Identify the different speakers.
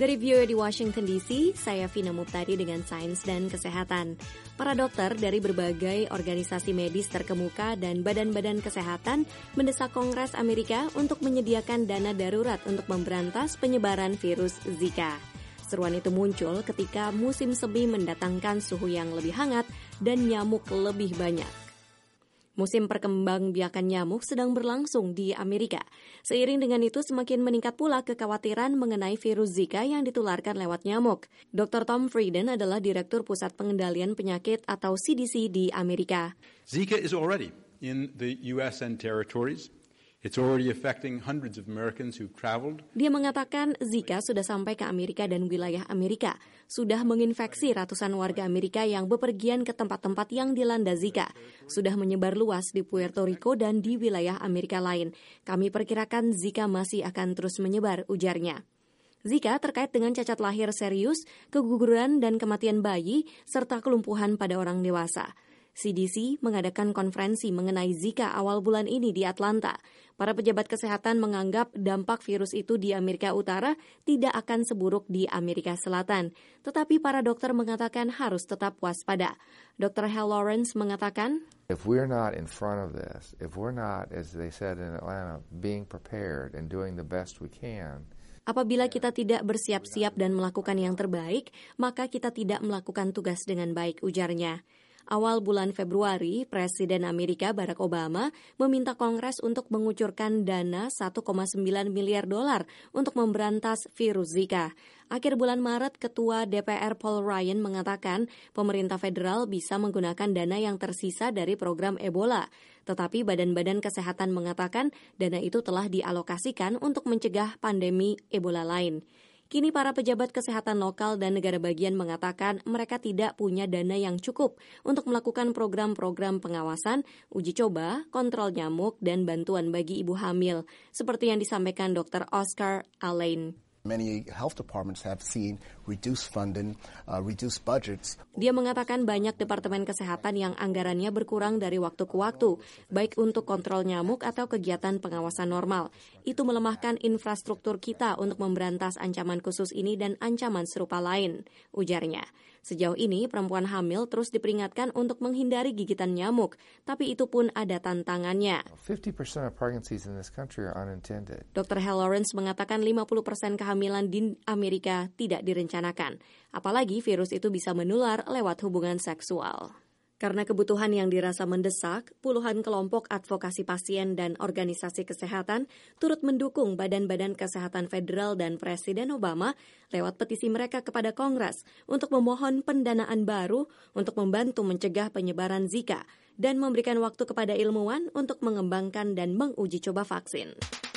Speaker 1: Dari VOA di Washington DC, saya Vina Muptari dengan Sains dan Kesehatan. Para dokter dari berbagai organisasi medis terkemuka dan badan-badan kesehatan mendesak Kongres Amerika untuk menyediakan dana darurat untuk memberantas penyebaran virus Zika. Seruan itu muncul ketika musim semi mendatangkan suhu yang lebih hangat dan nyamuk lebih banyak. Musim perkembangbiakan nyamuk sedang berlangsung di Amerika. Seiring dengan itu semakin meningkat pula kekhawatiran mengenai virus Zika yang ditularkan lewat nyamuk. Dr. Tom Frieden adalah Direktur Pusat Pengendalian Penyakit atau CDC di Amerika.
Speaker 2: Zika is already in the US and territories. It's already affecting hundreds of Americans who've traveled.
Speaker 1: Dia mengatakan Zika sudah sampai ke Amerika dan wilayah Amerika, sudah menginfeksi ratusan warga Amerika yang bepergian ke tempat-tempat yang dilanda Zika, sudah menyebar luas di Puerto Rico dan di wilayah Amerika lain. Kami perkirakan Zika masih akan terus menyebar, ujarnya. Zika terkait dengan cacat lahir serius, keguguran dan kematian bayi, serta kelumpuhan pada orang dewasa. CDC mengadakan konferensi mengenai Zika awal bulan ini di Atlanta. Para pejabat kesehatan menganggap dampak virus itu di Amerika Utara tidak akan seburuk di Amerika Selatan. Tetapi para dokter mengatakan harus tetap waspada. Dr. Hal Lawrence mengatakan,
Speaker 3: if we're not in front of this, if we're not, as they said in Atlanta, being prepared and doing the best we can,
Speaker 1: apabila kita tidak bersiap-siap dan melakukan yang terbaik, maka kita tidak melakukan tugas dengan baik, ujarnya. Awal bulan Februari, Presiden Amerika Barack Obama meminta Kongres untuk mengucurkan dana 1,9 miliar dolar untuk memberantas virus Zika. Akhir bulan Maret, Ketua DPR Paul Ryan mengatakan pemerintah federal bisa menggunakan dana yang tersisa dari program Ebola. Tetapi badan-badan kesehatan mengatakan dana itu telah dialokasikan untuk mencegah pandemi Ebola lain. Kini para pejabat kesehatan lokal dan negara bagian mengatakan mereka tidak punya dana yang cukup untuk melakukan program-program pengawasan, uji coba, kontrol nyamuk, dan bantuan bagi ibu hamil, seperti yang disampaikan Dr. Oscar Allain.
Speaker 4: Many health departments have seen reduced funding, reduced budgets.
Speaker 1: Dia mengatakan banyak departemen kesehatan yang anggarannya berkurang dari waktu ke waktu, baik untuk kontrol nyamuk atau kegiatan pengawasan normal. Itu melemahkan infrastruktur kita untuk memberantas ancaman khusus ini dan ancaman serupa lain, ujarnya. Sejauh ini, perempuan hamil terus diperingatkan untuk menghindari gigitan nyamuk, tapi itu pun ada tantangannya.
Speaker 3: 50% of pregnancies in this country are unintended.
Speaker 1: Dr. Hal Lawrence mengatakan 50% kehamilan di Amerika tidak direncanakan, apalagi virus itu bisa menular lewat hubungan seksual. Karena kebutuhan yang dirasa mendesak, puluhan kelompok advokasi pasien dan organisasi kesehatan turut mendukung badan-badan kesehatan federal dan Presiden Obama lewat petisi mereka kepada Kongres untuk memohon pendanaan baru untuk membantu mencegah penyebaran Zika dan memberikan waktu kepada ilmuwan untuk mengembangkan dan menguji coba vaksin.